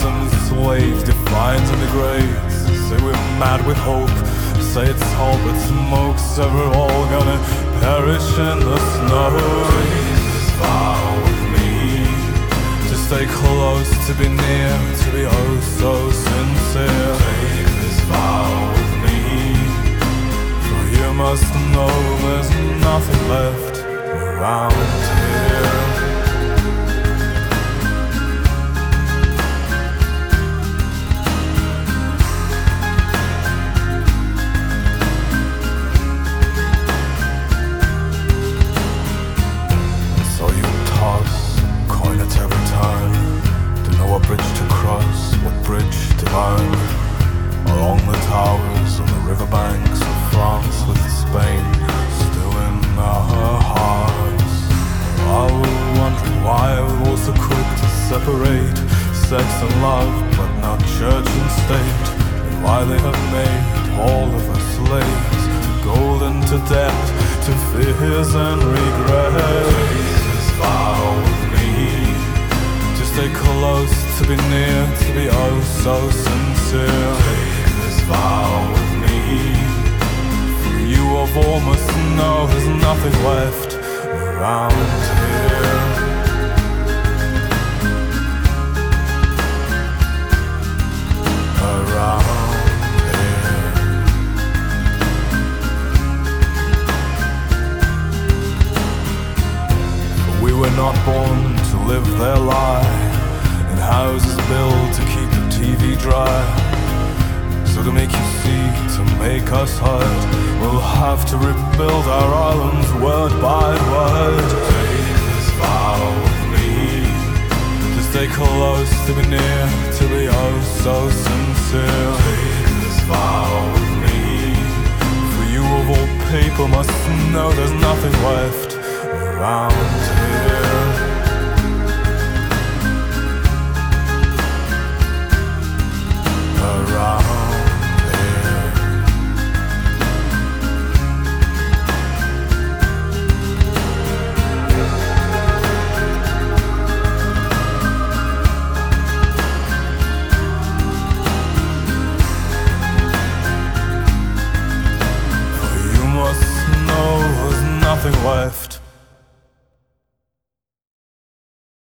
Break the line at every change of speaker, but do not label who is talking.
Enslaved, defines and degrades. Say we're mad with hope, say it's all but smoke. So we're all gonna perish in the snow. Take this vow with me, to stay close, to be near, to be oh so sincere. Take this vow with me, for you must know there's nothing left around here. What bridge to cross, what bridge to burn, along the towers on the riverbanks of France, with Spain still in our hearts. I was wondering why we're all so quick to separate sex and love, but not church and state, and why they have made all of us slaves, golden to debt, to fears and regrets. Take this vow with me, to stay close, to be near, to be oh so sincere. Take this vow with me, for you of all must know there's nothing left around here. Around here. For we were not born to live their lie, houses built to keep the TV dry. So to make you see, to make us hurt, we'll have to rebuild our islands word by word. Take this vow with me, to stay close, to be near, to be oh so sincere. Take this vow with me, for you of all people must know there's nothing left around